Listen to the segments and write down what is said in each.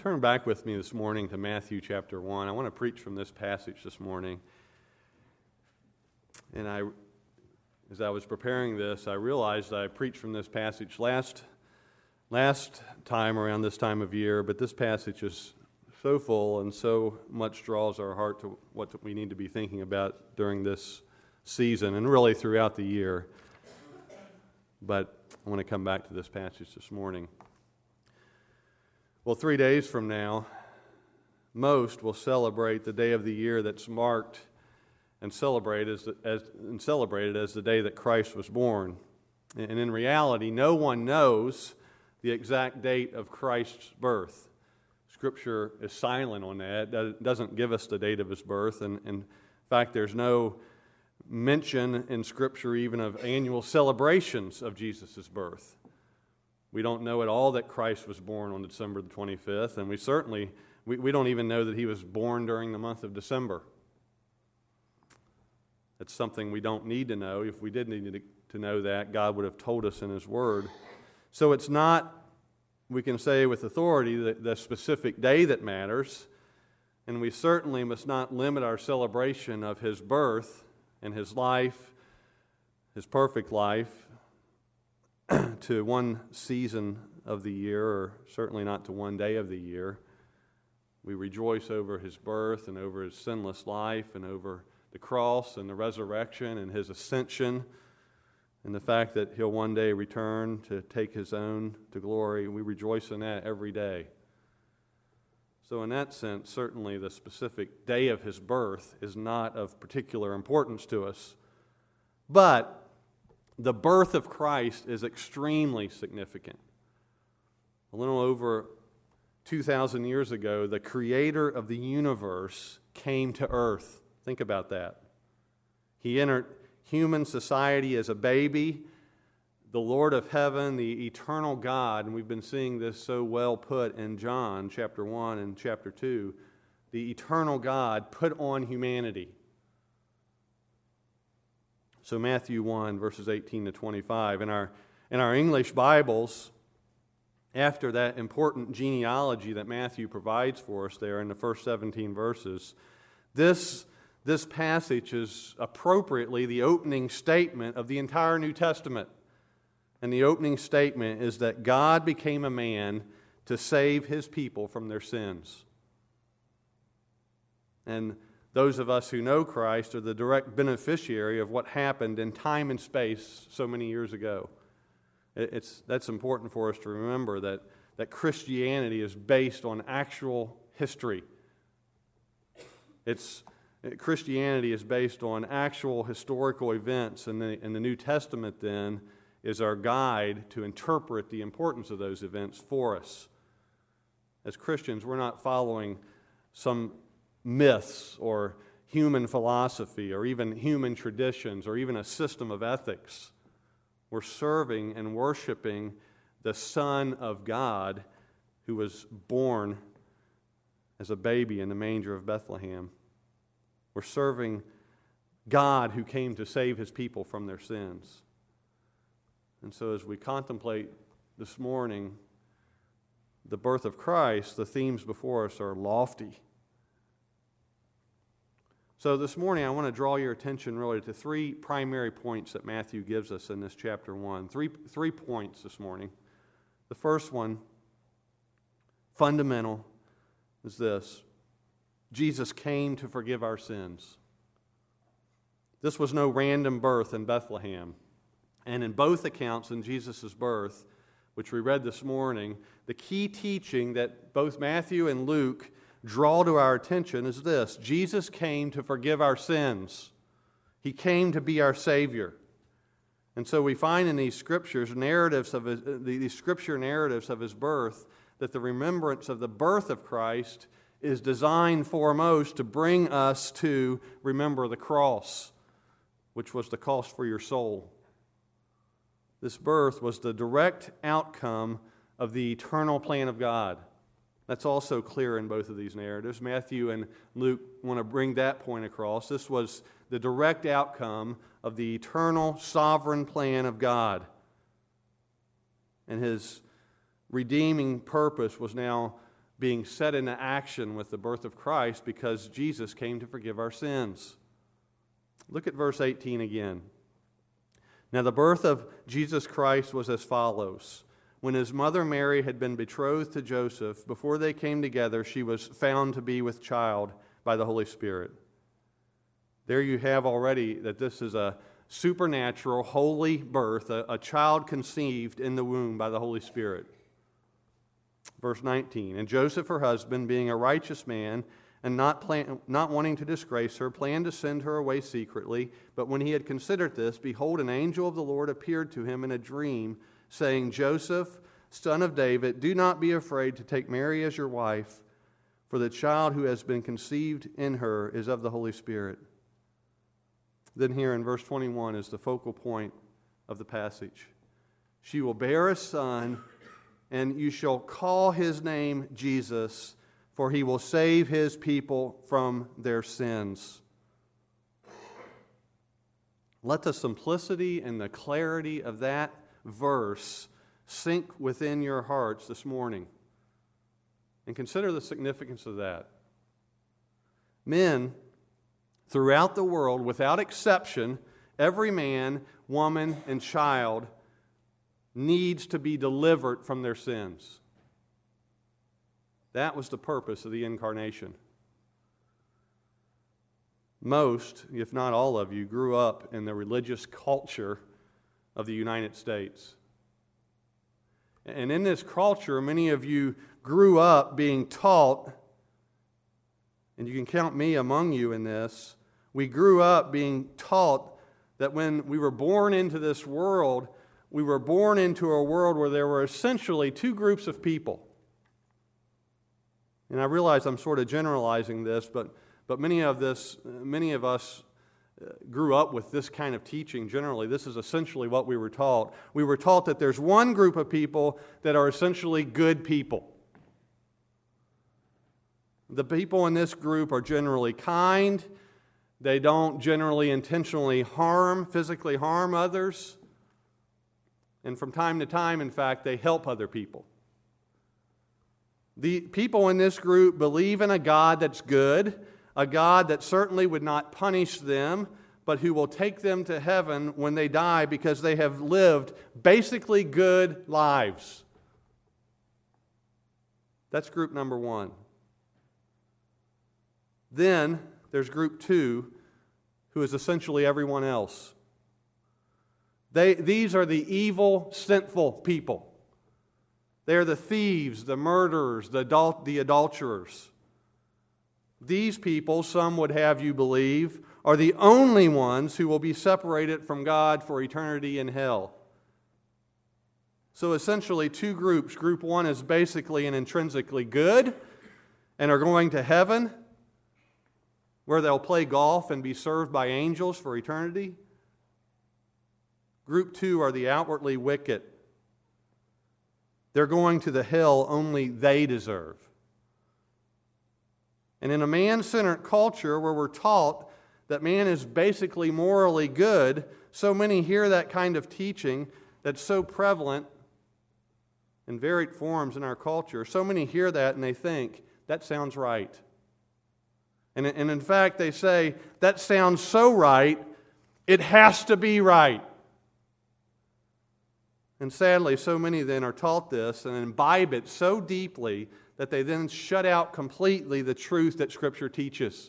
Turn back with me this morning to Matthew chapter 1. I want to preach from this passage this morning. And as I was preparing this, I realized I preached from this passage last time around this time of year, but this passage is so full and so much draws our heart to what we need to be thinking about during this season and really throughout the year. But I want to come back to this passage this morning. Well, 3 days from now, most will celebrate the day of the year that's marked and celebrated as the day that Christ was born. And in reality, no one knows the exact date of Christ's birth. Scripture is silent on that. It doesn't give us the date of his birth. And in fact, there's no mention in Scripture even of annual celebrations of Jesus' birth. We don't know at all that Christ was born on December the 25th, and we don't even know that he was born during the month of December. It's something we don't need to know. If we did need to know that, God would have told us in his word. So it's not, we can say with authority, the specific day that matters, and we certainly must not limit our celebration of his birth and his life, his perfect life, to one season of the year, or certainly not to one day of the year. We rejoice over his birth and over his sinless life and over the cross and the resurrection and his ascension and the fact that he'll one day return to take his own to glory. We rejoice in that every day. So in that sense, certainly the specific day of his birth is not of particular importance to us. But the birth of Christ is extremely significant. A little over 2,000 years ago, the creator of the universe came to earth. Think about that. He entered human society as a baby. The Lord of heaven, the eternal God, and we've been seeing this so well put in John chapter 1 and chapter 2, the eternal God put on humanity. So Matthew 1, verses 18 to 25. In our English Bibles, after that important genealogy that Matthew provides for us there in the first 17 verses, this passage is appropriately the opening statement of the entire New Testament. And the opening statement is that God became a man to save his people from their sins. And those of us who know Christ are the direct beneficiary of what happened in time and space so many years ago. That's important for us to remember that Christianity is based on actual history. Christianity is based on actual historical events, and the New Testament then is our guide to interpret the importance of those events for us. As Christians, we're not following some myths or human philosophy or even human traditions or even a system of ethics. We're serving and worshiping the Son of God who was born as a baby in the manger of Bethlehem. We're serving God who came to save his people from their sins. And so as we contemplate this morning the birth of Christ, the themes before us are lofty. So this morning I want to draw your attention really to three primary points that Matthew gives us in this chapter 1. Three points this morning. The first one, fundamental, is this: Jesus came to forgive our sins. This was no random birth in Bethlehem. And in both accounts in Jesus' birth, which we read this morning, the key teaching that both Matthew and Luke draw to our attention is this: Jesus came to forgive our sins. He came to be our Savior. And so we find in these scripture narratives of his birth that the remembrance of the birth of Christ is designed foremost to bring us to remember the cross, which was the cost for your soul. This birth was the direct outcome of the eternal plan of God. That's also clear in both of these narratives. Matthew and Luke want to bring that point across. This was the direct outcome of the eternal sovereign plan of God. And his redeeming purpose was now being set into action with the birth of Christ because Jesus came to forgive our sins. Look at verse 18 again. Now the birth of Jesus Christ was as follows. When his mother Mary had been betrothed to Joseph, before they came together, she was found to be with child by the Holy Spirit. There you have already that this is a supernatural, holy birth, a child conceived in the womb by the Holy Spirit. Verse 19, and Joseph, her husband, being a righteous man and not wanting to disgrace her, planned to send her away secretly. But when he had considered this, behold, an angel of the Lord appeared to him in a dream, saying, Joseph, son of David, do not be afraid to take Mary as your wife, for the child who has been conceived in her is of the Holy Spirit. Then here in verse 21 is the focal point of the passage. She will bear a son, and you shall call his name Jesus, for he will save his people from their sins. Let the simplicity and the clarity of that verse sink within your hearts this morning. And consider the significance of that. Men throughout the world, without exception, every man, woman, and child needs to be delivered from their sins. That was the purpose of the incarnation. Most, if not all of you, grew up in the religious culture of the United States. And in this culture, many of you grew up being taught, and you can count me among you in this, we grew up being taught that when we were born into this world, we were born into a world where there were essentially two groups of people. And I realize I'm sort of generalizing this, but many of us grew up with this kind of teaching generally. This is essentially what we were taught. We were taught that there's one group of people that are essentially good people. The people in this group are generally kind. They don't generally intentionally physically harm others. And from time to time, in fact, they help other people. The people in this group believe in a God that's good, a God that certainly would not punish them, but who will take them to heaven when they die because they have lived basically good lives. That's group number one. Then there's group two, who is essentially everyone else. These are the evil, sinful people. They're the thieves, the murderers, the adulterers. These people, some would have you believe, are the only ones who will be separated from God for eternity in hell. So essentially two groups. Group one is basically and intrinsically good and are going to heaven, where they'll play golf and be served by angels for eternity. Group two are the outwardly wicked. They're going to the hell only they deserve. And in a man-centered culture where we're taught that man is basically morally good, so many hear that kind of teaching that's so prevalent in varied forms in our culture. So many hear that and they think, that sounds right. And in fact, they say, that sounds so right, it has to be right. And sadly, so many then are taught this and imbibe it so deeply that they then shut out completely the truth that Scripture teaches.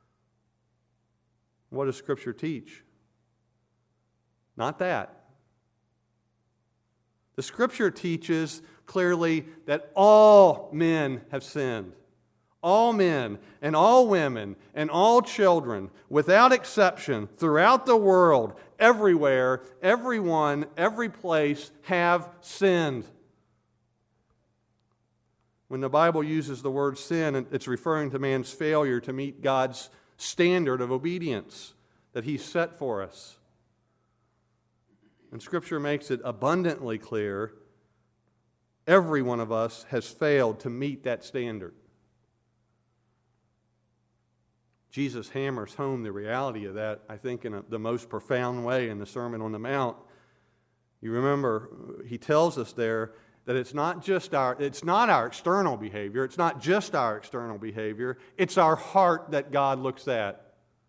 What does Scripture teach? Not that. The Scripture teaches clearly that all men have sinned. All men and all women and all children, without exception, throughout the world, everywhere, everyone, every place, have sinned. When the Bible uses the word sin, it's referring to man's failure to meet God's standard of obedience that He set for us. And Scripture makes it abundantly clear, every one of us has failed to meet that standard. Jesus hammers home the reality of that, I think, in the most profound way in the Sermon on the Mount. You remember, He tells us there that it's not our external behavior, it's not just our external behavior, it's our heart that God looks at.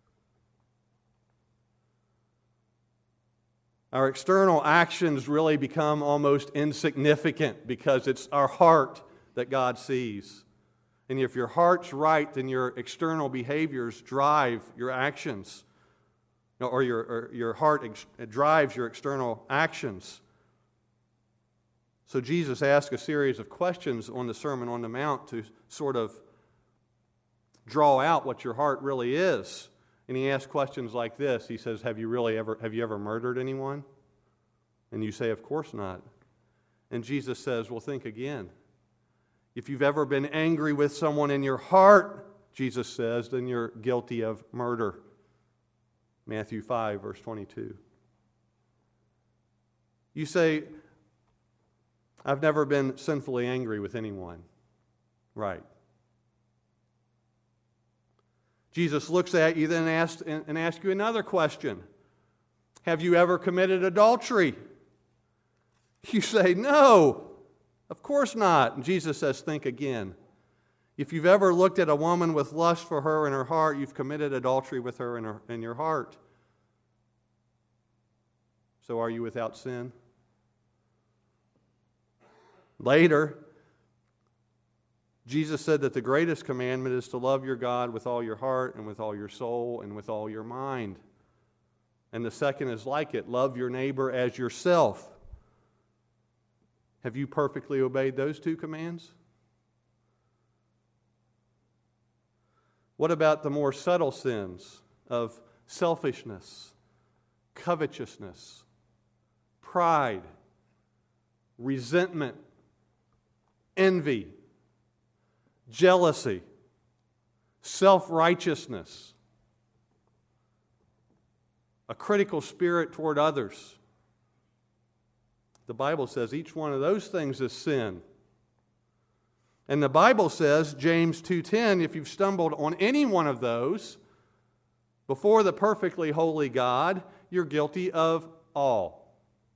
Our external actions really become almost insignificant because it's our heart that God sees. And if your heart's right, then your external behaviors drive your actions. Or your heart drives your external actions. So Jesus asked a series of questions on the Sermon on the Mount to sort of draw out what your heart really is. And he asked questions like this. He says, have you ever murdered anyone? And you say, of course not. And Jesus says, well, think again. If you've ever been angry with someone in your heart, Jesus says, then you're guilty of murder. Matthew 5, verse 22. You say, I've never been sinfully angry with anyone. Right. Jesus looks at you then and asks you another question. Have you ever committed adultery? You say, no, of course not. And Jesus says, think again. If you've ever looked at a woman with lust for her in her heart, you've committed adultery with her in your heart. So are you without sin? Later, Jesus said that the greatest commandment is to love your God with all your heart and with all your soul and with all your mind. And the second is like it, love your neighbor as yourself. Have you perfectly obeyed those two commands? What about the more subtle sins of selfishness, covetousness, pride, resentment, envy, jealousy, self-righteousness, a critical spirit toward others? The Bible says each one of those things is sin. And the Bible says, James 2:10, if you've stumbled on any one of those before the perfectly holy God, you're guilty of all.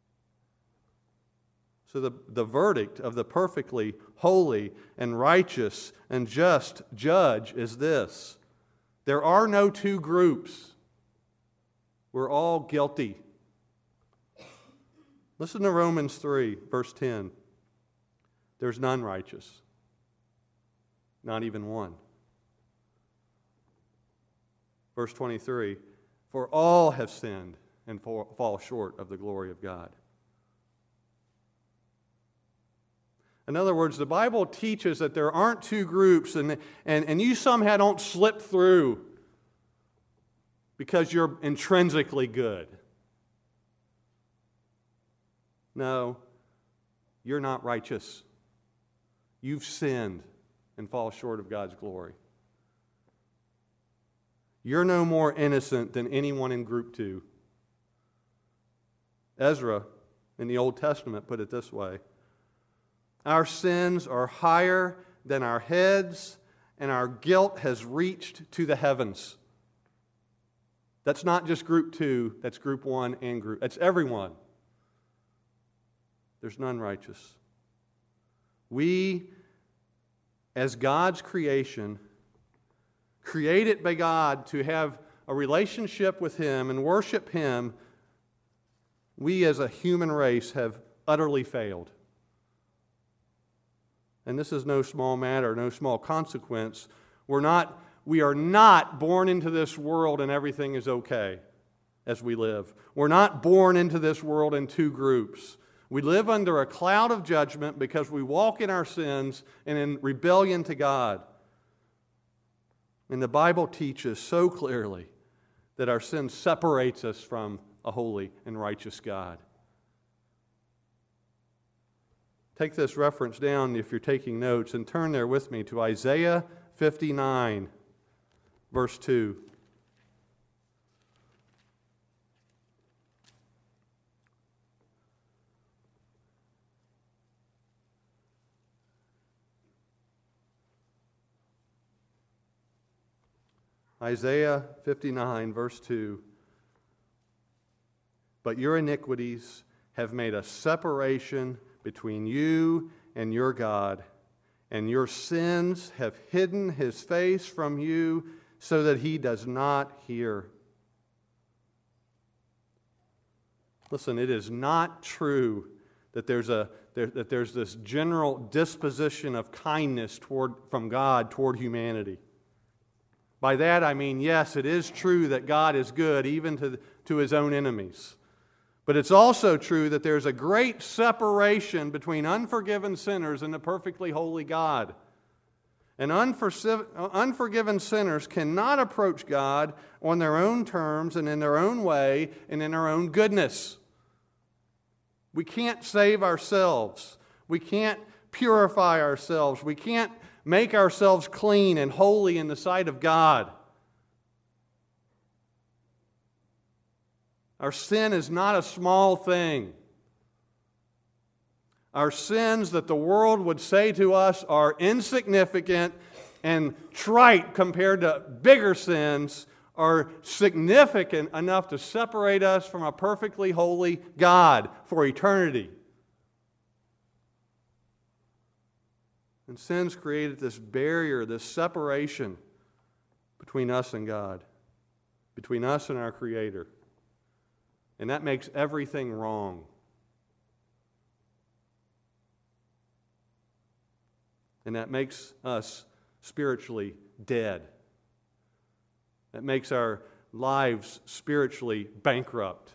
So the verdict of the perfectly holy and righteous and just judge is this: there are no two groups. We're all guilty. Listen to Romans 3, verse 10. There's none righteous, not even one. Verse 23, for all have sinned and fall short of the glory of God. In other words, the Bible teaches that there aren't two groups, and you somehow don't slip through because you're intrinsically good. No, you're not righteous. You've sinned and fall short of God's glory. You're no more innocent than anyone in group 2. Ezra in the Old Testament put it this way: our sins are higher than our heads, and our guilt has reached to the heavens. That's not just group 2, that's group 1 and that's everyone. There's none righteous. We, as God's creation, created by God to have a relationship with Him and worship Him, we as a human race have utterly failed. And this is no small matter, no small consequence. We are not born into this world and everything is okay as we live. We're not born into this world in two groups. We live under a cloud of judgment because we walk in our sins and in rebellion to God. And the Bible teaches so clearly that our sin separates us from a holy and righteous God. Take this reference down if you're taking notes and turn there with me to Isaiah 59, verse 2. Isaiah 59, verse 2. But your iniquities have made a separation between you and your God, and your sins have hidden His face from you so that He does not hear. Listen, it is not true that there's this general disposition of kindness from God toward humanity. By that I mean, yes, it is true that God is good even to His own enemies. But it's also true that there's a great separation between unforgiven sinners and the perfectly holy God. And unforgiven sinners cannot approach God on their own terms and in their own way and in their own goodness. We can't save ourselves. We can't purify ourselves. We can't make ourselves clean and holy in the sight of God. Our sin is not a small thing. Our sins that the world would say to us are insignificant and trite compared to bigger sins are significant enough to separate us from a perfectly holy God for eternity. And sin's created this barrier, this separation between us and God, between us and our Creator. And that makes everything wrong. And that makes us spiritually dead. That makes our lives spiritually bankrupt.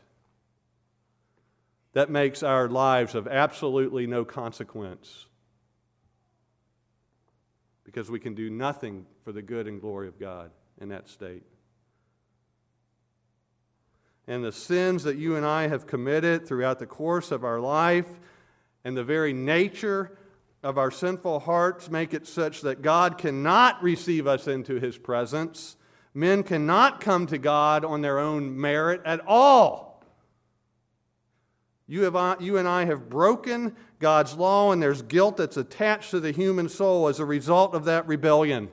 That makes our lives of absolutely no consequence. Because we can do nothing for the good and glory of God in that state. And the sins that you and I have committed throughout the course of our life and the very nature of our sinful hearts make it such that God cannot receive us into His presence. Men cannot come to God on their own merit at all. You and I have broken God's law, and there's guilt that's attached to the human soul as a result of that rebellion.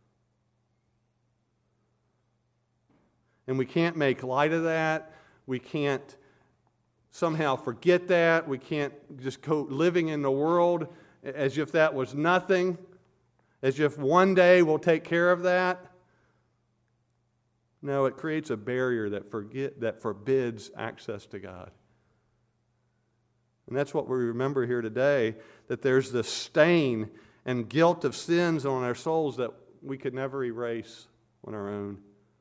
And we can't make light of that. We can't somehow forget that. We can't just go living in the world as if that was nothing, as if one day we'll take care of that. No, it creates a barrier that forbids access to God. And that's what we remember here today, that there's this stain and guilt of sins on our souls that we could never erase on our own.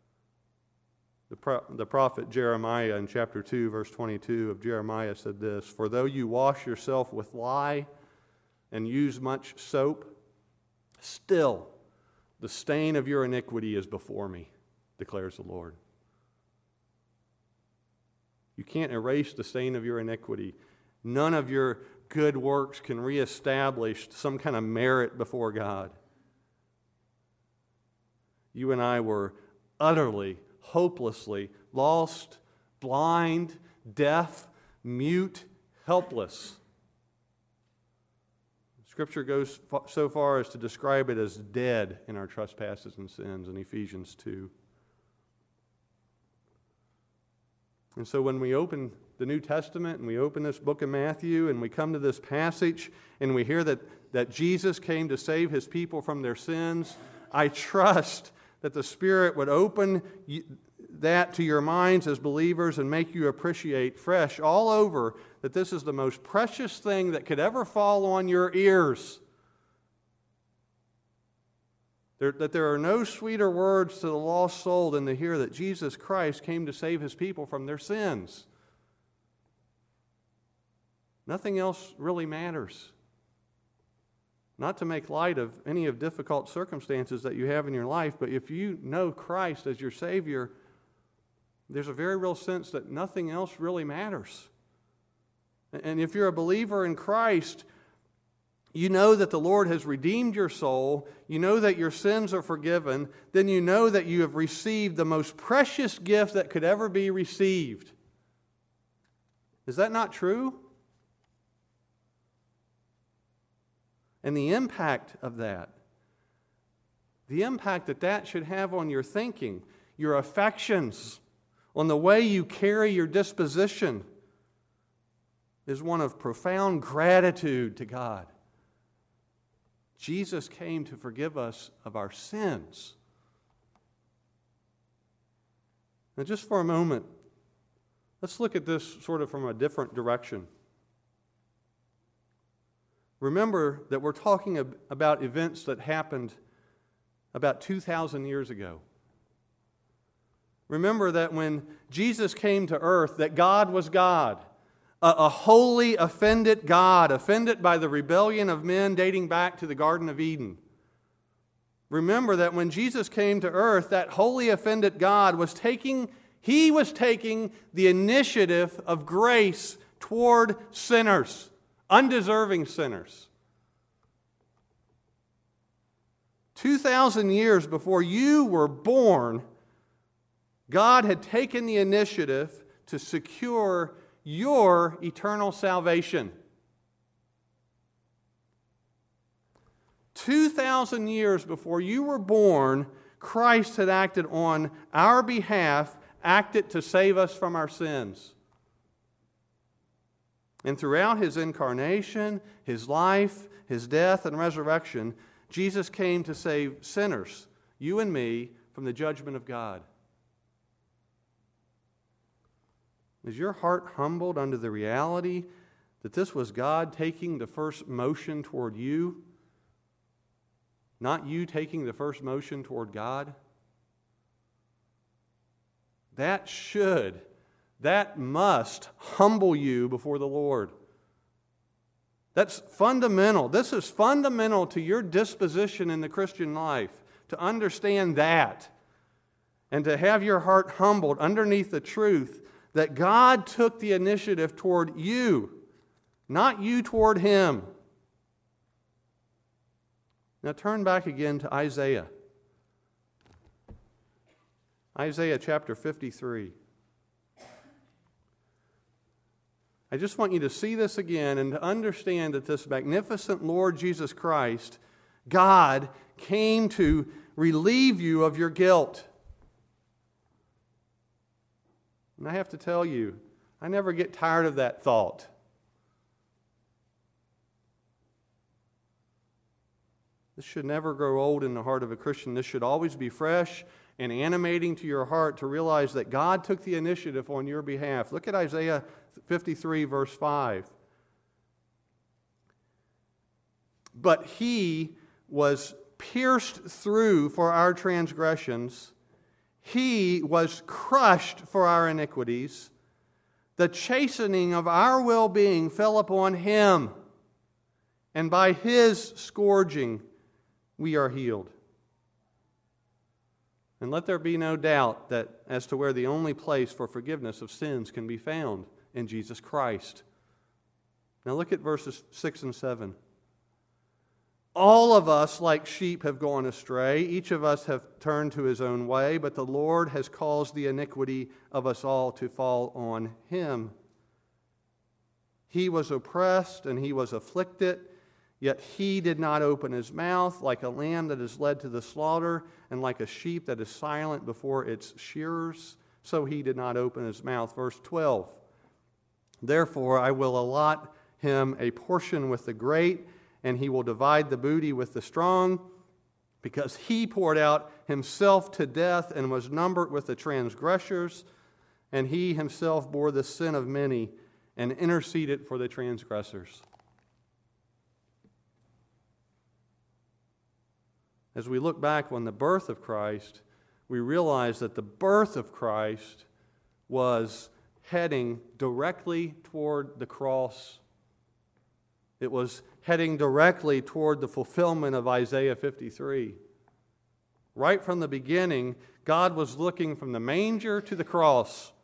The prophet Jeremiah in chapter 2, verse 22 of Jeremiah said this, "For though you wash yourself with lye and use much soap, still the stain of your iniquity is before me, declares the Lord." You can't erase the stain of your iniquity. None of your good works can reestablish some kind of merit before God. You and I were utterly, hopelessly lost, blind, deaf, mute, helpless. Scripture goes so far as to describe it as dead in our trespasses and sins in Ephesians 2. And so when we open the New Testament and we open this book of Matthew and we come to this passage and we hear that Jesus came to save His people from their sins, I trust that the Spirit would open that to your minds as believers and make you appreciate fresh all over that this is the most precious thing that could ever fall on your ears. That there are no sweeter words to the lost soul than to hear that Jesus Christ came to save His people from their sins. Nothing else really matters. Not to make light of any of difficult circumstances that you have in your life, but if you know Christ as your Savior, there's a very real sense that nothing else really matters. And if you're a believer in Christ, you know that the Lord has redeemed your soul, you know that your sins are forgiven, then you know that you have received the most precious gift that could ever be received. Is that not true? And the impact of that, the impact that should have on your thinking, your affections, on the way you carry your disposition, is one of profound gratitude to God. Jesus came to forgive us of our sins. Now, just for a moment, let's look at this sort of from a different direction. Remember that we're talking about events that happened about 2,000 years ago. Remember that when Jesus came to earth, that God was God, a holy, offended God, offended by the rebellion of men dating back to the Garden of Eden. Remember that when Jesus came to earth, that holy, offended God was taking the initiative of grace toward sinners, undeserving sinners. 2,000 years before you were born, God had taken the initiative to secure your eternal salvation. 2,000 years before you were born, Christ had acted on our behalf, acted to save us from our sins. And throughout His incarnation, His life, His death, and resurrection, Jesus came to save sinners, you and me, from the judgment of God. Is your heart humbled under the reality that this was God taking the first motion toward you, not you taking the first motion toward God? That must humble you before the Lord. That's fundamental. This is fundamental to your disposition in the Christian life, to understand that and to have your heart humbled underneath the truth that God took the initiative toward you, not you toward Him. Now turn back again to Isaiah. Isaiah chapter 53. I just want you to see this again and to understand that this magnificent Lord Jesus Christ, God, came to relieve you of your guilt. And I have to tell you, I never get tired of that thought. This should never grow old in the heart of a Christian. This should always be fresh and animating to your heart to realize that God took the initiative on your behalf. Look at Isaiah 53, verse 5. But He was pierced through for our transgressions. He was crushed for our iniquities. The chastening of our well-being fell upon Him, and by His scourging we are healed. And let there be no doubt that as to where the only place for forgiveness of sins can be found, in Jesus Christ. Now look at verses 6 and 7. All of us, like sheep, have gone astray. Each of us have turned to his own way, but the Lord has caused the iniquity of us all to fall on Him. He was oppressed and He was afflicted, yet He did not open His mouth. Like a lamb that is led to the slaughter, and like a sheep that is silent before its shearers, so He did not open His mouth. Verse 12. Therefore I will allot Him a portion with the great, and He will divide the booty with the strong, because He poured out Himself to death and was numbered with the transgressors, and He Himself bore the sin of many and interceded for the transgressors. As we look back on the birth of Christ, we realize that the birth of Christ was heading directly toward the cross. It was heading directly toward the fulfillment of Isaiah 53. Right from the beginning, God was looking from the manger to the cross.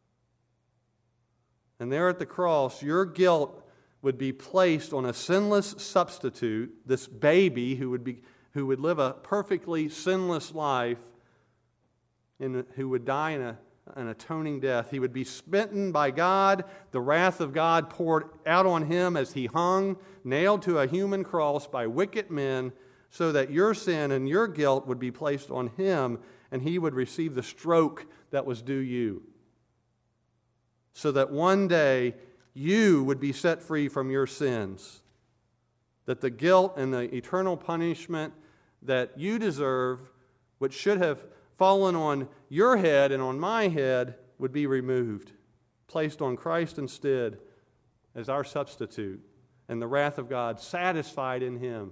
And there at the cross, your guilt would be placed on a sinless substitute, this baby who would live a perfectly sinless life and who would die in an atoning death. He would be smitten by God, the wrath of God poured out on Him as He hung, nailed to a human cross by wicked men, so that your sin and your guilt would be placed on Him, and He would receive the stroke that was due you. So that one day you would be set free from your sins, that the guilt and the eternal punishment that you deserve, which should have fallen on your head and on my head, would be removed, placed on Christ instead as our substitute, and the wrath of God satisfied in Him,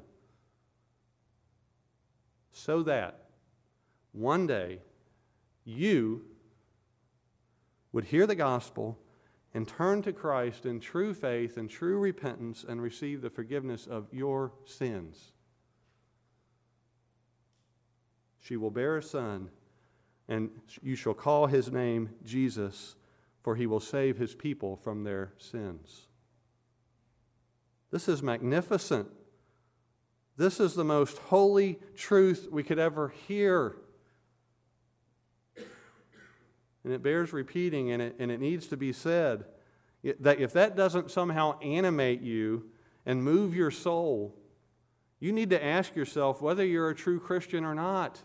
so that one day you would hear the gospel and turn to Christ in true faith and true repentance and receive the forgiveness of your sins. She will bear a son, and you shall call his name Jesus, for he will save his people from their sins. This is magnificent. This is the most holy truth we could ever hear. And it bears repeating, and it needs to be said, that if that doesn't somehow animate you and move your soul, you need to ask yourself whether you're a true Christian or not.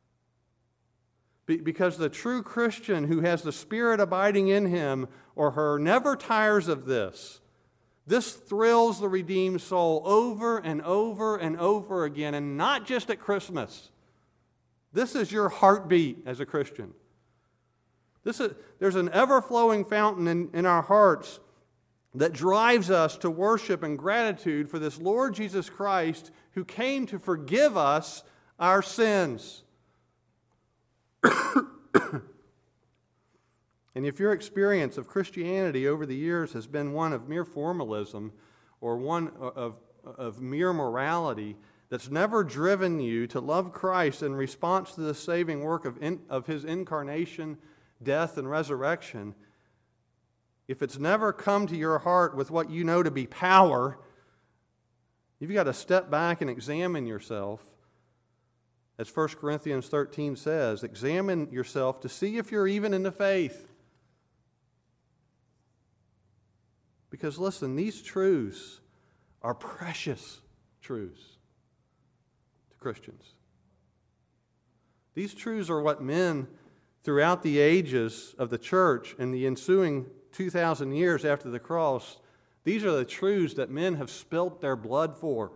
Because the true Christian who has the Spirit abiding in him or her never tires of this. This thrills the redeemed soul over and over and over again, and not just at Christmas. This is your heartbeat as a Christian. There's an ever-flowing fountain in our hearts that drives us to worship and gratitude for this Lord Jesus Christ who came to forgive us our sins. And if your experience of Christianity over the years has been one of mere formalism or one of mere morality that's never driven you to love Christ in response to the saving work of His incarnation, death, and resurrection, if it's never come to your heart with what you know to be power, you've got to step back and examine yourself. As 1 Corinthians 13 says, examine yourself to see if you're even in the faith. Because listen, these truths are precious truths to Christians. These truths are what men throughout the ages of the church and the ensuing 2,000 years after the cross, these are the truths that men have spilt their blood for.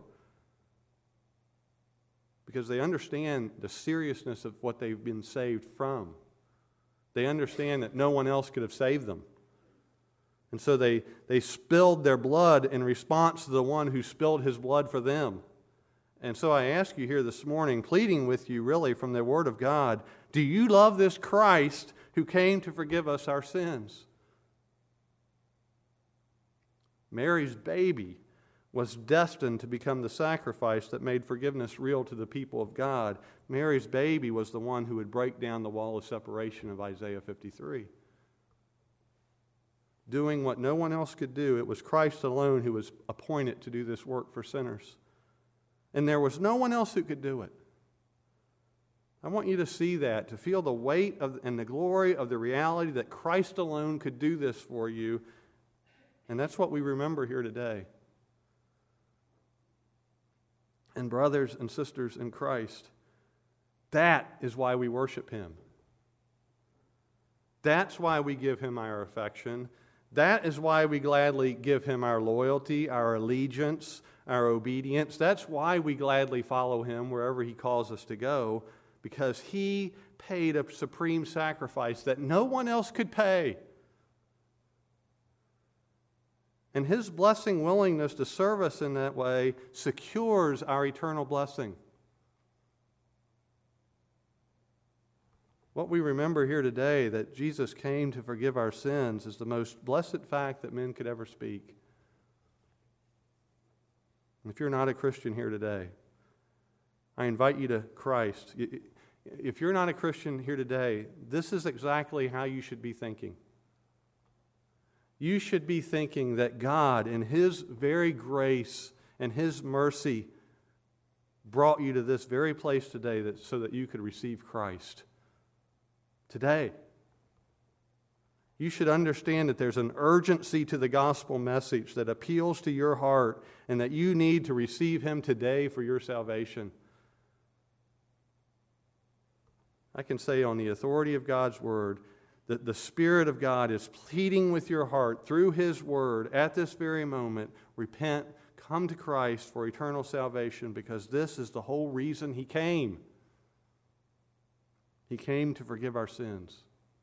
Because they understand the seriousness of what they've been saved from. They understand that no one else could have saved them. And so they spilled their blood in response to the one who spilled his blood for them. And so I ask you here this morning, pleading with you really from the Word of God, do you love this Christ who came to forgive us our sins? Mary's baby was destined to become the sacrifice that made forgiveness real to the people of God. Mary's baby was the one who would break down the wall of separation of Isaiah 53. Doing what no one else could do, it was Christ alone who was appointed to do this work for sinners. And there was no one else who could do it. I want you to see that, to feel the weight and the glory of the reality that Christ alone could do this for you. And that's what we remember here today. And brothers and sisters in Christ, that is why we worship Him. That's why we give Him our affection. That is why we gladly give Him our loyalty, our allegiance, our obedience. That's why we gladly follow Him wherever He calls us to go, because He paid a supreme sacrifice that no one else could pay. And His blessing willingness to serve us in that way secures our eternal blessing. What we remember here today, that Jesus came to forgive our sins, is the most blessed fact that men could ever speak. And if you're not a Christian here today, I invite you to Christ. If you're not a Christian here today, this is exactly how you should be thinking. You should be thinking that God, in His very grace and His mercy, brought you to this very place today so that you could receive Christ. Today, you should understand that there's an urgency to the gospel message that appeals to your heart and that you need to receive Him today for your salvation. I can say on the authority of God's Word The Spirit of God is pleading with your heart through His Word at this very moment. Repent, come to Christ for eternal salvation, because this is the whole reason He came. He came to forgive our sins.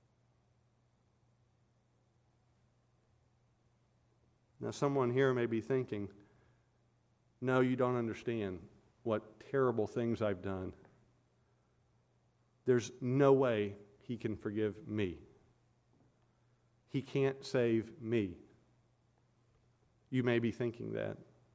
Now, someone here may be thinking, no, you don't understand what terrible things I've done. There's no way He can forgive me. He can't save me. You may be thinking that.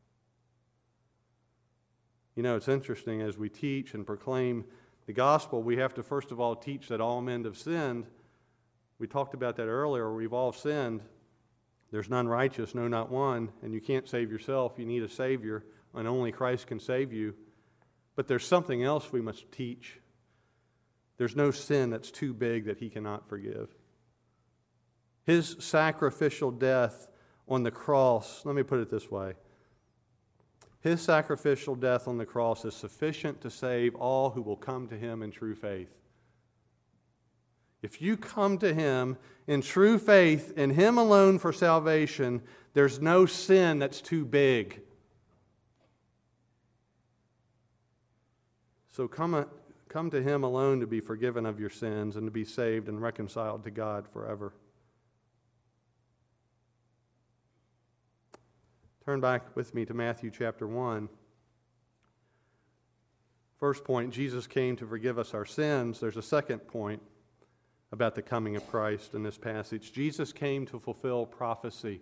You know, it's interesting, as we teach and proclaim the gospel, we have to first of all teach that all men have sinned. We talked about that earlier. We've all sinned. There's none righteous, no, not one. And you can't save yourself. You need a Savior, and only Christ can save you. But there's something else we must teach. There's no sin that's too big that He cannot forgive. His sacrificial death on the cross, let me put it this way. His sacrificial death on the cross is sufficient to save all who will come to Him in true faith. If you come to Him in true faith, in Him alone for salvation, there's no sin that's too big. So come to Him alone to be forgiven of your sins and to be saved and reconciled to God forever. Turn back with me to Matthew chapter 1. First point, Jesus came to forgive us our sins. There's a second point about the coming of Christ in this passage. Jesus came to fulfill prophecy.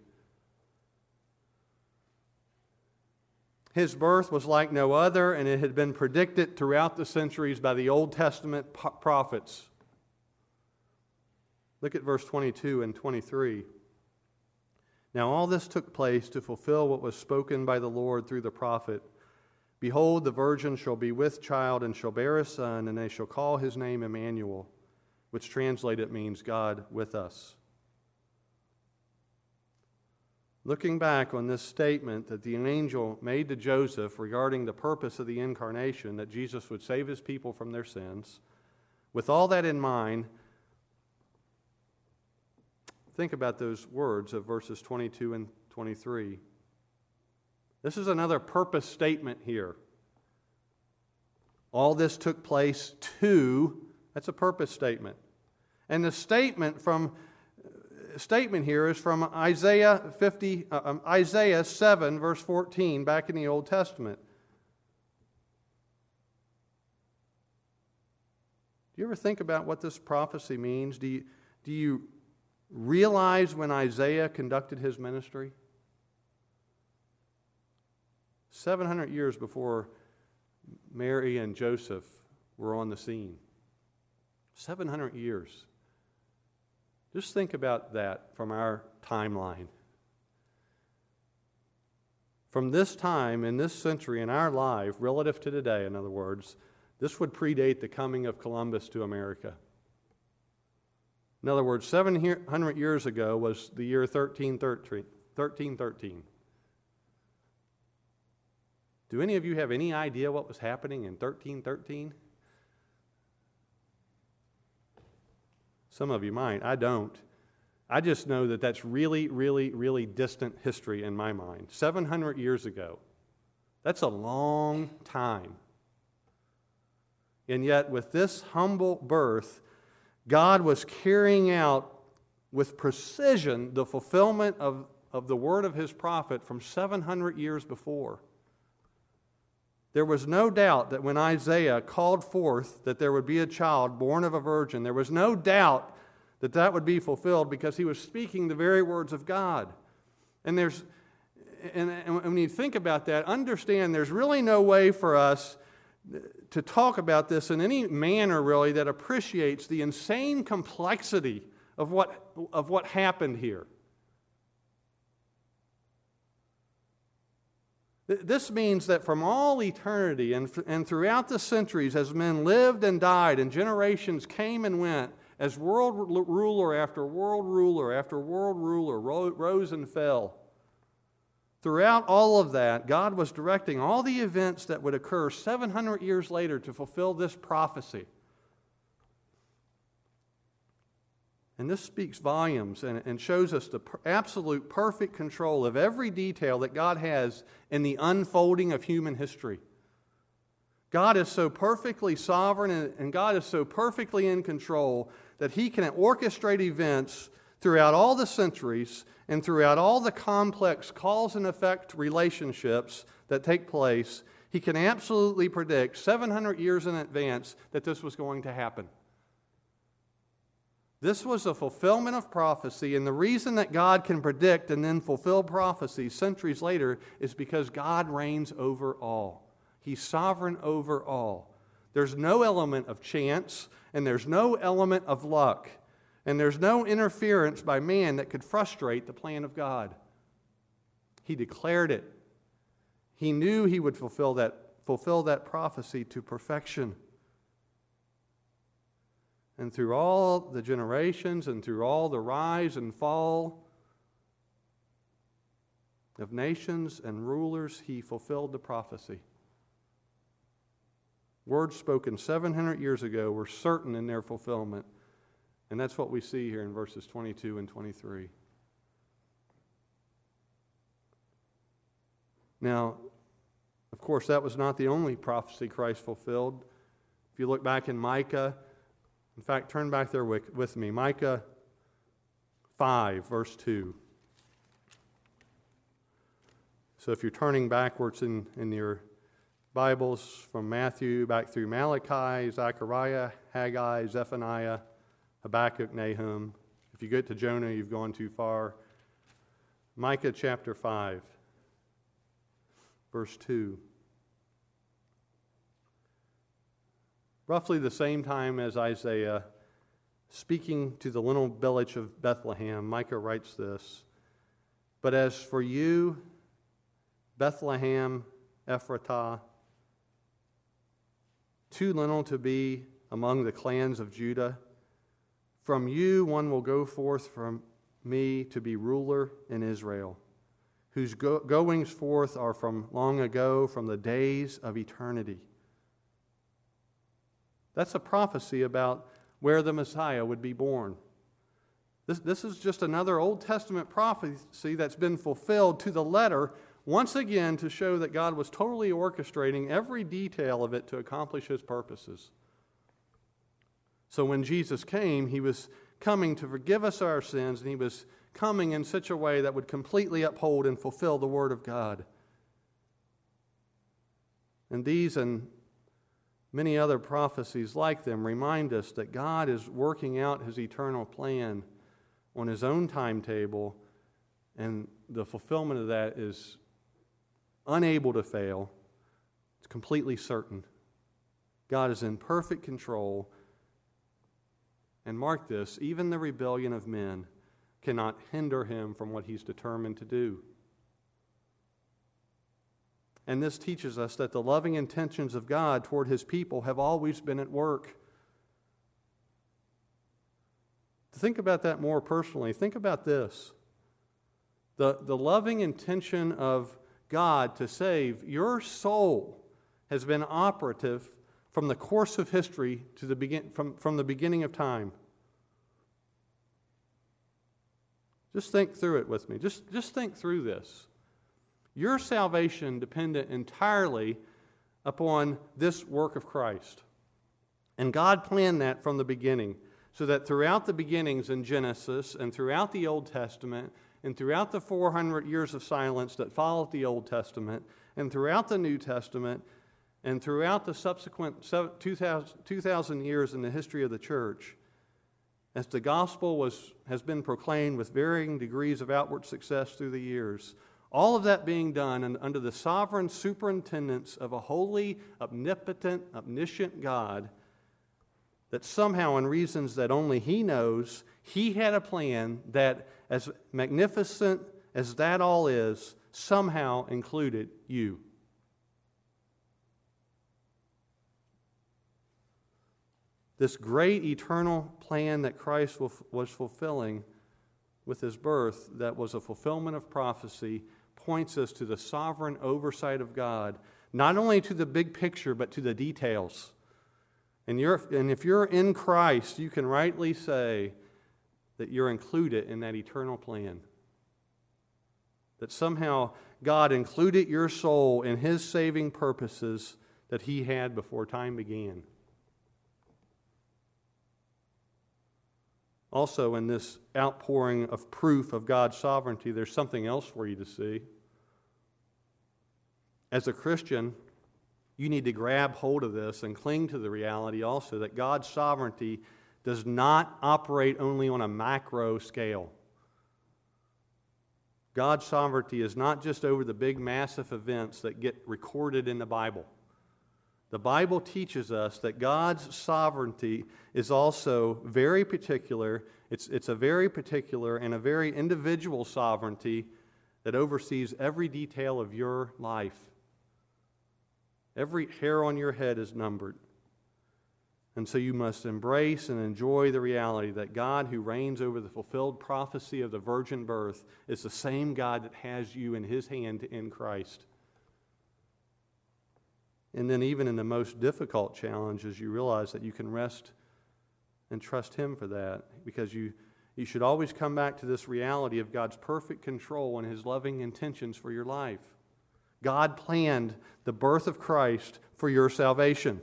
His birth was like no other, and it had been predicted throughout the centuries by the Old Testament prophets. Look at verse 22 and 23. Now all this took place to fulfill what was spoken by the Lord through the prophet. Behold, the virgin shall be with child and shall bear a son, and they shall call his name Emmanuel, which translated means God with us. Looking back on this statement that the angel made to Joseph regarding the purpose of the incarnation, that Jesus would save His people from their sins, with all that in mind, think about those words of verses 22 and 23. This is another purpose statement here. All this took place that's a purpose statement. And the statement here is from Isaiah 7, verse 14, back in the Old Testament. Do you ever think about what this prophecy means? Do you realize when Isaiah conducted his ministry? 700 years before Mary and Joseph were on the scene. 700 years. Just think about that from our timeline. From this time, in this century, in our life, relative to today, in other words, this would predate the coming of Columbus to America. In other words, 700 years ago was the year 1313. Do any of you have any idea what was happening in 1313? Some of you might. I don't. I just know that that's really, really, really distant history in my mind. 700 years ago. That's a long time. And yet, with this humble birth, God was carrying out with precision the fulfillment of the word of His prophet from 700 years before. There was no doubt that when Isaiah called forth that there would be a child born of a virgin, there was no doubt that that would be fulfilled because he was speaking the very words of God. And when you think about that, understand there's really no way for us to talk about this in any manner really that appreciates the insane complexity of what happened here. This means that from all eternity and throughout the centuries, as men lived and died and generations came and went, as world ruler after world ruler after world ruler rose and fell, throughout all of that, God was directing all the events that would occur 700 years later to fulfill this prophecy. And this speaks volumes and shows us the absolute perfect control of every detail that God has in the unfolding of human history. God is so perfectly sovereign and God is so perfectly in control that He can orchestrate events throughout all the centuries and throughout all the complex cause and effect relationships that take place. He can absolutely predict 700 years in advance that this was going to happen. This was a fulfillment of prophecy, and the reason that God can predict and then fulfill prophecy centuries later is because God reigns over all. He's sovereign over all. There's no element of chance, and there's no element of luck, and there's no interference by man that could frustrate the plan of God. He declared it. He knew He would fulfill that prophecy to perfection. And through all the generations and through all the rise and fall of nations and rulers, He fulfilled the prophecy. Words spoken 700 years ago were certain in their fulfillment. And that's what we see here in verses 22 and 23. Now, of course, that was not the only prophecy Christ fulfilled. If you look back in Micah, in fact, turn back there with me. Micah 5, verse 2. So if you're turning backwards in your Bibles from Matthew back through Malachi, Zechariah, Haggai, Zephaniah, Habakkuk, Nahum. If you get to Jonah, you've gone too far. Micah chapter 5, verse 2. Roughly the same time as Isaiah, speaking to the little village of Bethlehem, Micah writes this: "But as for you, Bethlehem Ephratah, too little to be among the clans of Judah, from you one will go forth from me to be ruler in Israel, whose goings forth are from long ago, from the days of eternity." That's a prophecy about where the Messiah would be born. This is just another Old Testament prophecy that's been fulfilled to the letter, once again to show that God was totally orchestrating every detail of it to accomplish His purposes. So when Jesus came, He was coming to forgive us our sins, and He was coming in such a way that would completely uphold and fulfill the Word of God. And these and many other prophecies like them remind us that God is working out His eternal plan on His own timetable, and the fulfillment of that is unable to fail. It's completely certain. God is in perfect control. And mark this, even the rebellion of men cannot hinder Him from what He's determined to do. And this teaches us that the loving intentions of God toward His people have always been at work. To think about that more personally, think about this. The loving intention of God to save your soul has been operative from the course of history to from the beginning of time. Just think through it with me. Just think through this. Your salvation depended entirely upon this work of Christ. And God planned that from the beginning, so that throughout the beginnings in Genesis and throughout the Old Testament and throughout the 400 years of silence that followed the Old Testament and throughout the New Testament and throughout the subsequent 2,000 years in the history of the church, as the gospel has been proclaimed with varying degrees of outward success through the years, all of that being done and under the sovereign superintendence of a holy, omnipotent, omniscient God, that somehow, in reasons that only He knows, He had a plan that, as magnificent as that all is, somehow included you. This great eternal plan that Christ was fulfilling with His birth, that was a fulfillment of prophecy, points us to the sovereign oversight of God, not only to the big picture, but to the details. And if you're in Christ, you can rightly say that you're included in that eternal plan. That somehow God included your soul in His saving purposes that He had before time began. Also, in this outpouring of proof of God's sovereignty, there's something else for you to see. As a Christian, you need to grab hold of this and cling to the reality also that God's sovereignty does not operate only on a macro scale. God's sovereignty is not just over the big, massive events that get recorded in the Bible. The Bible teaches us that God's sovereignty is also very particular. It's a very particular and a very individual sovereignty that oversees every detail of your life. Every hair on your head is numbered. And so you must embrace and enjoy the reality that God, who reigns over the fulfilled prophecy of the virgin birth, is the same God that has you in His hand in Christ. And then even in the most difficult challenges, you realize that you can rest and trust Him for that, because you should always come back to this reality of God's perfect control and His loving intentions for your life. God planned the birth of Christ for your salvation.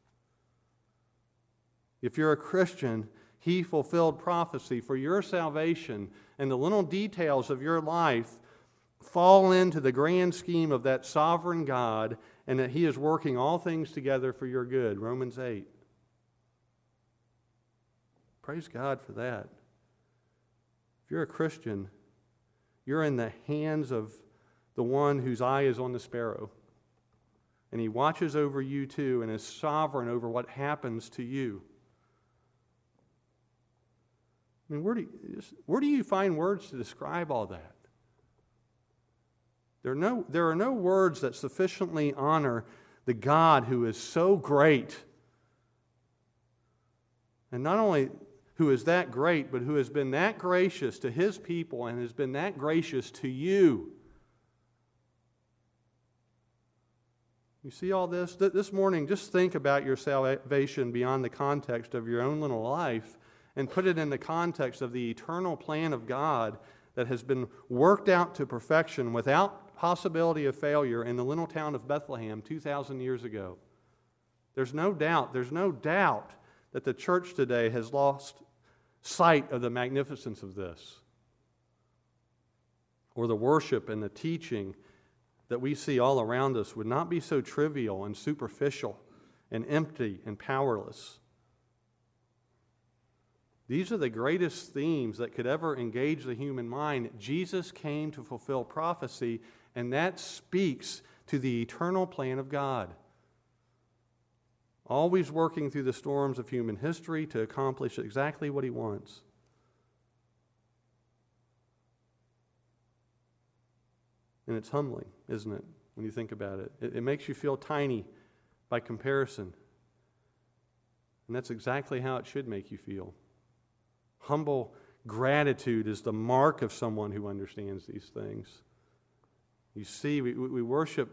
If you're a Christian, He fulfilled prophecy for your salvation, and the little details of your life fall into the grand scheme of that sovereign God, and that He is working all things together for your good. Romans 8. Praise God for that. If you're a Christian, you're in the hands of the one whose eye is on the sparrow. And He watches over you too and is sovereign over what happens to you. I mean, where do you find words to describe all that? There are no words that sufficiently honor the God who is so great. And not only who is that great, but who has been that gracious to His people and has been that gracious to you. You see all this? This morning, just think about your salvation beyond the context of your own little life and put it in the context of the eternal plan of God that has been worked out to perfection without possibility of failure in the little town of Bethlehem 2,000 years ago. There's no doubt that the church today has lost sight of the magnificence of this, or the worship and the teaching that we see all around us would not be so trivial and superficial and empty and powerless. These are the greatest themes that could ever engage the human mind. Jesus came to fulfill prophecy, and that speaks to the eternal plan of God. Always working through the storms of human history to accomplish exactly what He wants. And it's humbling, isn't it, when you think about it? It makes you feel tiny by comparison. And that's exactly how it should make you feel. Humble gratitude is the mark of someone who understands these things. You see, we worship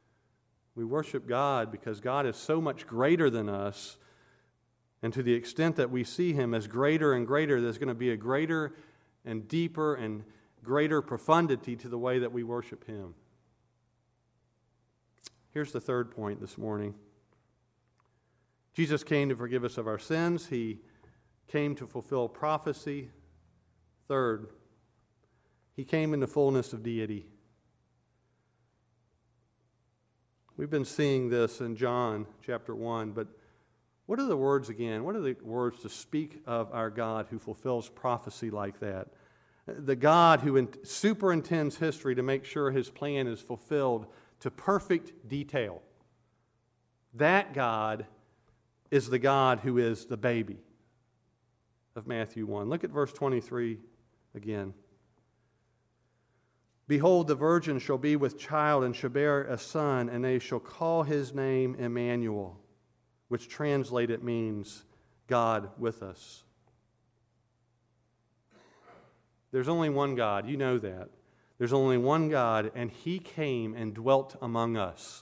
God because God is so much greater than us, and to the extent that we see Him as greater and greater, there's going to be a greater and deeper and greater profundity to the way that we worship Him. Here's the third point this morning. Jesus came to forgive us of our sins. He came to fulfill prophecy. Third, He came in the fullness of deity. We've been seeing this in John chapter 1, but what are the words again? What are the words to speak of our God who fulfills prophecy like that? The God who superintends history to make sure His plan is fulfilled to perfect detail. That God is the God who is the baby of Matthew 1. Look at verse 23 again. Behold, the virgin shall be with child and shall bear a son, and they shall call His name Emmanuel, which translated means God with us. There's only one God, you know that. There's only one God, and He came and dwelt among us.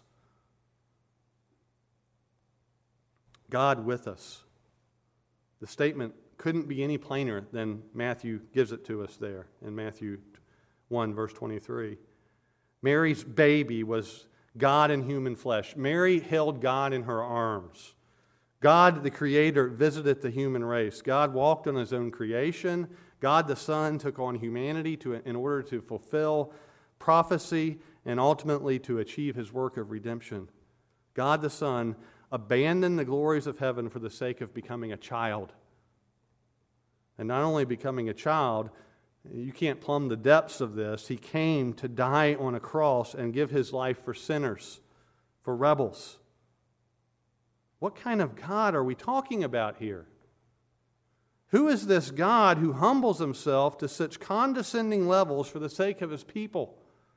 God with us. The statement couldn't be any plainer than Matthew gives it to us there in Matthew 1, verse 23. Mary's baby was God in human flesh. Mary held God in her arms. God, the Creator, visited the human race. God walked on His own creation. God, the Son, took on humanity in order to fulfill prophecy and ultimately to achieve His work of redemption. God, the Son, abandoned the glories of heaven for the sake of becoming a child. And not only becoming a child, you can't plumb the depths of this. He came to die on a cross and give His life for sinners, for rebels. What kind of God are we talking about here? Who is this God who humbles Himself to such condescending levels for the sake of His people?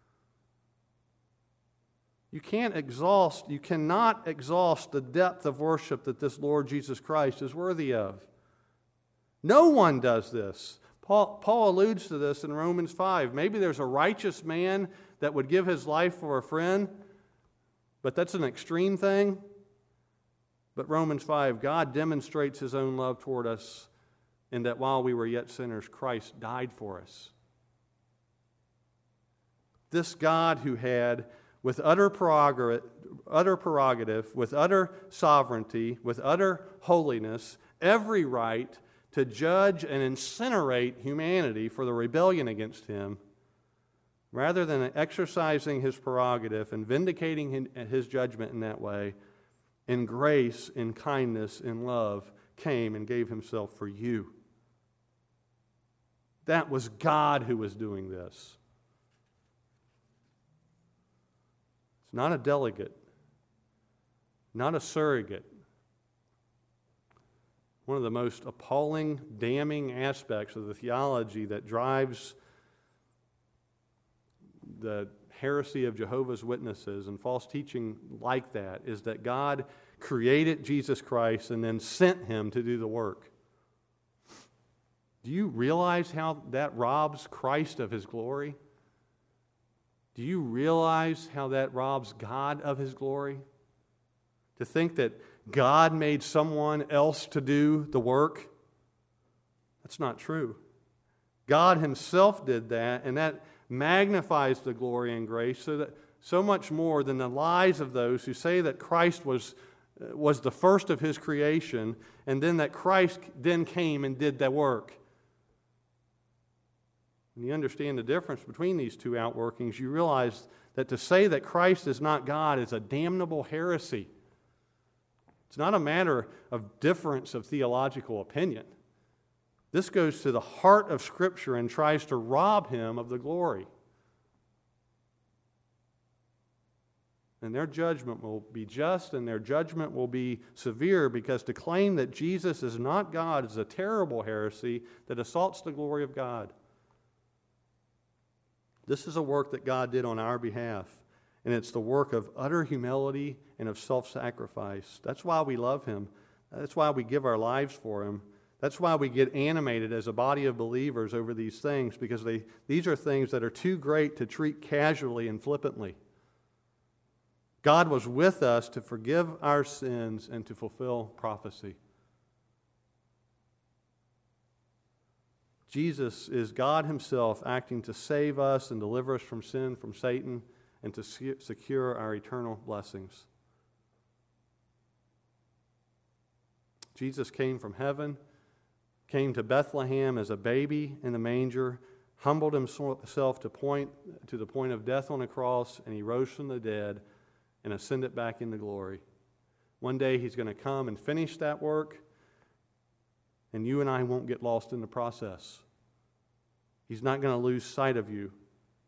You cannot exhaust the depth of worship that this Lord Jesus Christ is worthy of. No one does this. Paul alludes to this in Romans 5. Maybe there's a righteous man that would give his life for a friend, but that's an extreme thing. But Romans 5, God demonstrates His own love toward us in that while we were yet sinners, Christ died for us. This God who had, with utter prerogative, with utter sovereignty, with utter holiness, every right to judge and incinerate humanity for the rebellion against Him, rather than exercising His prerogative and vindicating His judgment in that way, in grace, in kindness, in love, came and gave Himself for you. That was God who was doing this. It's not a delegate, not a surrogate. One of the most appalling, damning aspects of the theology that drives the heresy of Jehovah's Witnesses and false teaching like that is that God created Jesus Christ and then sent Him to do the work. Do you realize how that robs Christ of His glory? Do you realize how that robs God of His glory? To think that God made someone else to do the work? That's not true. God Himself did that, and that magnifies the glory and grace so much more than the lies of those who say that Christ was the first of His creation, and then that Christ then came and did that work. When you understand the difference between these two outworkings, you realize that to say that Christ is not God is a damnable heresy. It's not a matter of difference of theological opinion. This goes to the heart of Scripture and tries to rob Him of the glory. And their judgment will be just and their judgment will be severe, because to claim that Jesus is not God is a terrible heresy that assaults the glory of God. This is a work that God did on our behalf, and it's the work of utter humility and of self-sacrifice. That's why we love Him. That's why we give our lives for Him. That's why we get animated as a body of believers over these things, because these are things that are too great to treat casually and flippantly. God was with us to forgive our sins and to fulfill prophecy. Jesus is God Himself acting to save us and deliver us from sin, from Satan, and to secure our eternal blessings. Jesus came from heaven, came to Bethlehem as a baby in the manger, humbled Himself to the point of death on a cross, and He rose from the dead and ascended back into glory. One day He's going to come and finish that work, and you and I won't get lost in the process. He's not going to lose sight of you.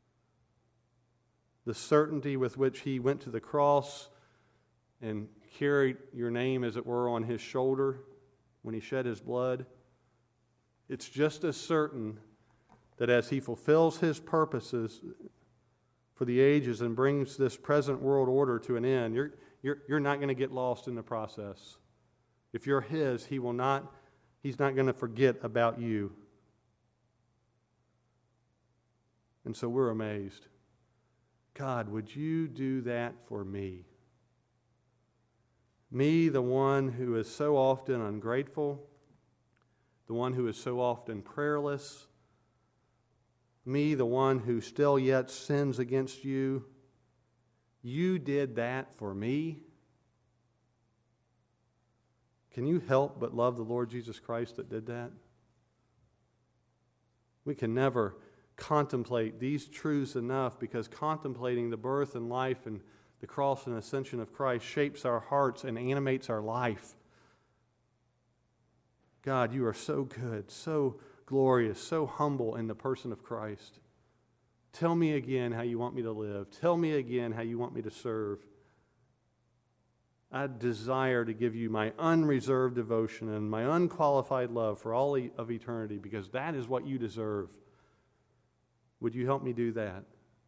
The certainty with which He went to the cross and carried your name, as it were, on His shoulder when He shed His blood, it's just as certain that as He fulfills His purposes for the ages and brings this present world order to an end, you're not going to get lost in the process. If you're His, He's not going to forget about you. And so we're amazed. God, would You do that for me? Me, the one who is so often ungrateful, the one who is so often prayerless, me, the one who still yet sins against you. You did that for me. Can you help but love the Lord Jesus Christ that did that? We can never contemplate these truths enough, because contemplating the birth and life and the cross and ascension of Christ shapes our hearts and animates our life. God, you are so good, so glorious, so humble in the person of Christ. Tell me again how you want me to live. Tell me again how you want me to serve. I desire to give you my unreserved devotion and my unqualified love for all of eternity, because that is what you deserve. Would you help me do that?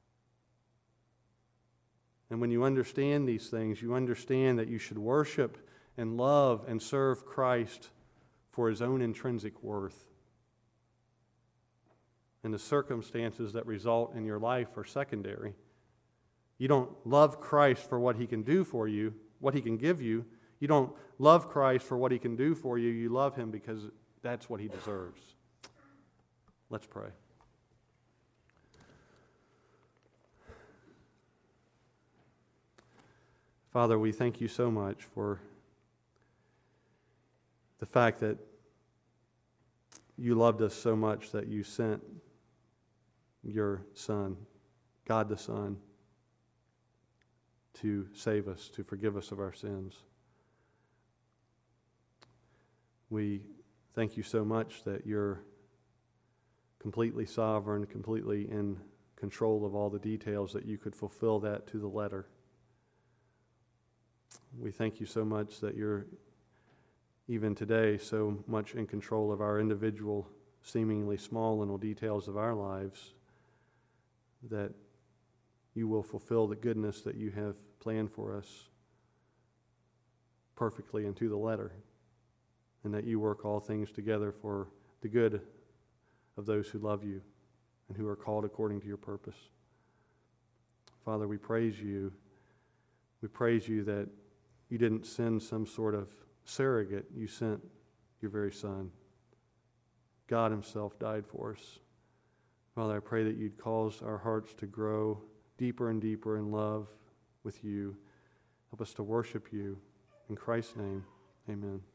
And when you understand these things, you understand that you should worship and love and serve Christ for His own intrinsic worth. And the circumstances that result in your life are secondary. You don't love Christ for what He can do for you, what He can give you. You don't love Christ for what He can do for you. You love Him because that's what He deserves. Let's pray. Father, we thank you so much for the fact that you loved us so much that you sent your Son, God the Son, to save us, to forgive us of our sins. We thank you so much that you're completely sovereign, completely in control of all the details, that you could fulfill that to the letter. We thank you so much that you're, even today, so much in control of our individual, seemingly small little details of our lives, that you will fulfill the goodness that you have planned for us perfectly and to the letter, and that you work all things together for the good of those who love you and who are called according to your purpose. Father, we praise you. We praise you that you didn't send some sort of surrogate. You sent your very Son. God Himself died for us. Father, I pray that you'd cause our hearts to grow deeper and deeper in love with you. Help us to worship you. In Christ's name, amen.